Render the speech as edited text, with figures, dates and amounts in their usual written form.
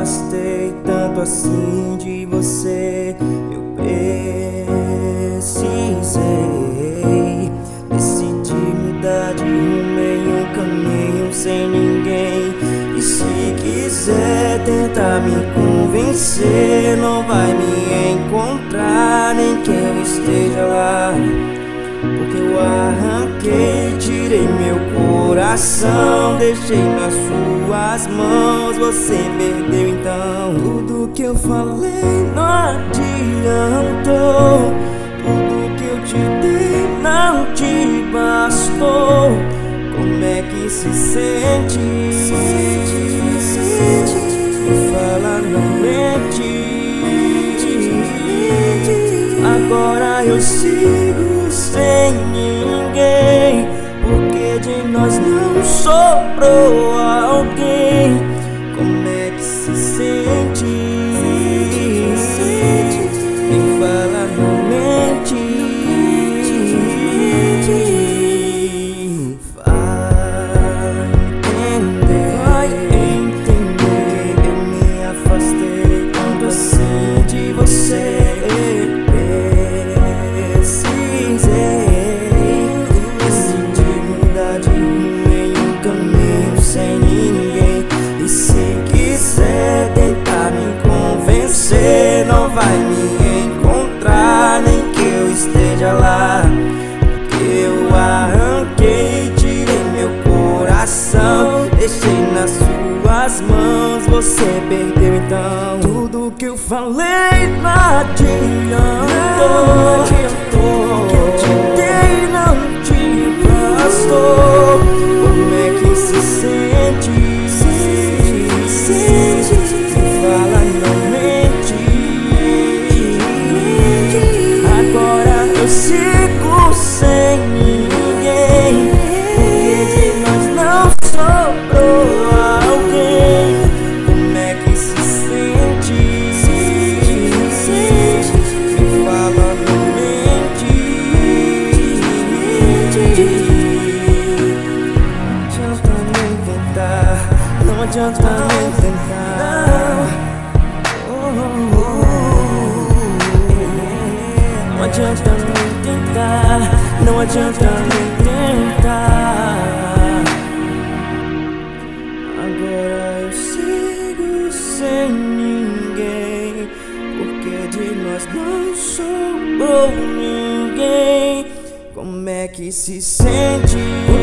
afastei tanto assim de você. Eu precisei, decidi mudar de rumo em um caminho sem ninguém. E se quiser tentar me convencer, não vai me encontrar nem que eu esteja lá. Porque eu arranquei, tirei meu coração, deixei nas suas mãos, você perdeu então. Tudo que eu falei não adiantou, tudo que eu te dei não te bastou. Como é que se sente? Me fala, não mente. Agora eu sigo sem ninguém, porque de nós não sobrou alguém. Como é que se sente? Me fala, não mente. Vai entender. Eu me afastei tanto assim de você. Você não vai me encontrar nem que eu esteja lá. Porque eu arranquei, tirei meu coração, deixei nas suas mãos, você perdeu então. Tudo que eu falei não adiantou, tudo que eu te dei não te bastou. Como é que se sente? Fala, não mente. Agora eu sigo sem ninguém, porque de nós não sobrou alguém. Como é que se sente? Me fala, não mente. Não adianta nem tentar. Não adianta nem tentar, não adianta nem tentar. Agora eu sigo sem ninguém, porque de nós não sobrou ninguém. Como é que se sente?